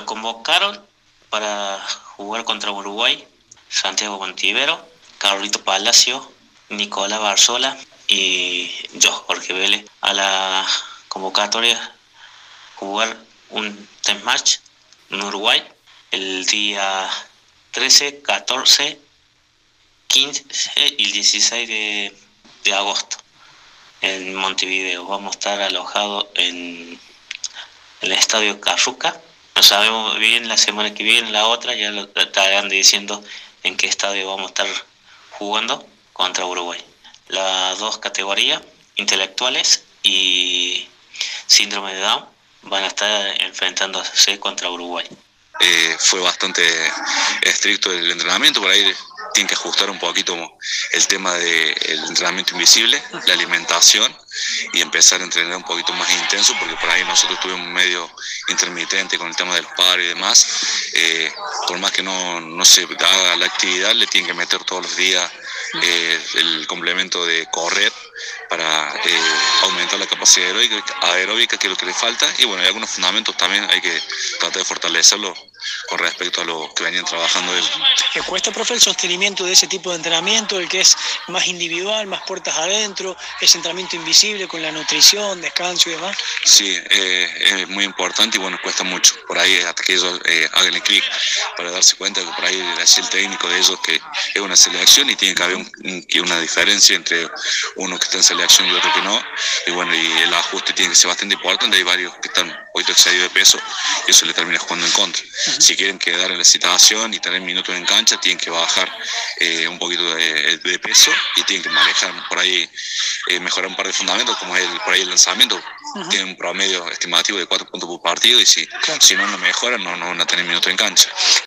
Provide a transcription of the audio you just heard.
convocaron para jugar contra Uruguay Santiago Montivero, Carlito Palacio, Nicolás Barzola y yo, Jorge Vélez, a la convocatoria jugar un test match en Uruguay el día 13, 14, 15 y el 16 de agosto en Montevideo. Vamos a estar alojados en el estadio Carruca. No sabemos bien la semana que viene, la otra, ya lo estarán diciendo en qué estadio vamos a estar jugando contra Uruguay. Las dos categorías, intelectuales y síndrome de Down, van a estar enfrentándose contra Uruguay. Fue bastante estricto el entrenamiento, por ahí tienen que ajustar un poquito el tema del entrenamiento invisible, la alimentación, y empezar a entrenar un poquito más intenso, porque por ahí nosotros estuvimos medio intermitente con el tema de los paros y demás. Por más que no se haga la actividad, le tienen que meter todos los días el complemento de correr para aumentar la capacidad aeróbica, que es lo que le falta, y bueno, hay algunos fundamentos también, hay que tratar de fortalecerlo con respecto a lo que venían trabajando ellos. ¿Le cuesta, profe, el sostenimiento de ese tipo de entrenamiento, el que es más individual, más puertas adentro, ese entrenamiento invisible con la nutrición, descanso y demás? Sí, es muy importante y bueno, cuesta mucho. Por ahí hasta que ellos hagan el clic para darse cuenta que por ahí el técnico de ellos que es una selección y tiene que haber una diferencia entre uno que está en selección y otro que no. Y bueno, y el ajuste tiene que ser bastante importante. Hay varios que están un poquito excedidos de peso y eso le termina jugando en contra. Si quieren quedar en la situación y tener minutos en cancha, tienen que bajar un poquito de peso y tienen que manejar por ahí, mejorar un par de fundamentos, como es por ahí el lanzamiento. Tienen un promedio estimativo de 4 puntos por partido y si no lo mejoran, no van a tener minutos en cancha.